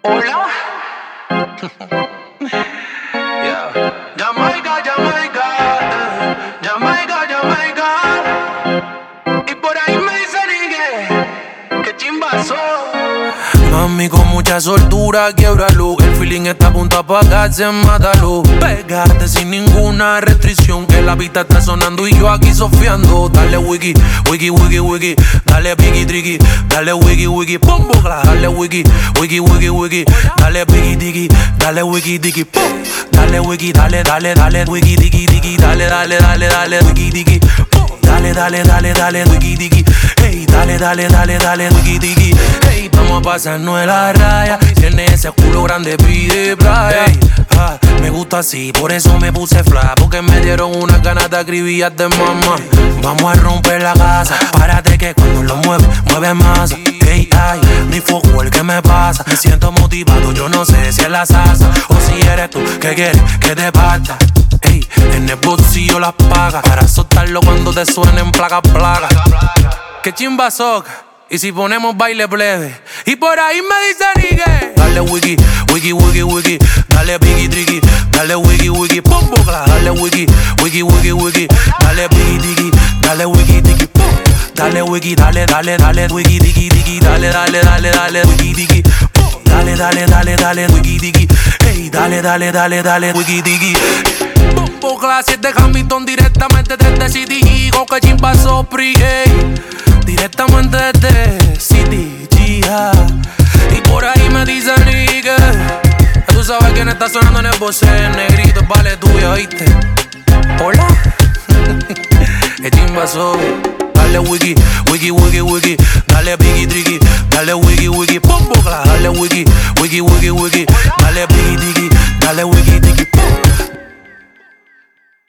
Hola. Yeah. Jamaica, Jamaica, Jamaica, Jamaica. Y por ahí me dicen que chimbazo. Mami, con mucha soltura, quiebralo. El feeling está a punto de apagarse, mátalo. Pegarte sin ninguna restricción, que la pista está sonando y yo aquí sofiando. Dale wiki, wiki, wiki, wiki. Dale piki, tricky. Dale wiki, wiki, pum, bocla. Dale wiki, wiki, wiki, wiki. Dale piki, tiki. Dale wiki, tiki, pum. Dale wiki, dale, dale, dale. Wiki, tiki, tiki. Dale, dale, dale, dale. Wiki, tiki, pum. Dale, dale, dale, dale. Wiki, tiki. Hey, dale, dale, dale, dale. Wiki, tiki. Hey, vamos a pasarnos de la raya. Tiene ese culo grande, pide playa. Hey, me gusta así, por eso me puse fly. Porque me dieron unas ganas de acribillar de mamá. Vamos a romper la casa. Párate que cuando lo mueve más. Hey, ay, ni foco el que me pasa. Me siento motivado, yo no sé si es la salsa o si eres tú que quieres que te parta. Hey, en el bolsillo las pagas para soltarlo cuando te suenen plaga, plaga. Que chimba soca. Y si ponemos baile plebe. Y por ahí me dicen que dale wiki, wiki, wiki, wiki. Dale piki, tricky. Dale wiki, wiki, pum, bocla. Dale wiki, wiki, wiki, wiki. Dale piki, tiki. Dale wiki, tiki, pum. Dale wiki, dale, dale, dale. Wiki, tiki, tiki. Dale, dale, dale, dale. Wiki, tiki, pum. Dale, dale, dale, dale. Wiki, tiki. Hey, dale, dale, dale, dale. Wiki, tiki. Bombo clase de Hamilton directamente desde City. Con que chimbazo free, hey. Directamente desde City, Gia. Y por ahí me dicen que tú sabes quién está sonando en el boce. Negrito, vale tuyo, ¿oíste? Hola. El chimbazo. Dale wiki, wiki, wiki, wiki. Dale piki, tricky. Dale wiki, wiki, pum, bocla. Dale wiki, wiki, wiki, wiki. Dale piki, tiki. Dale wiki,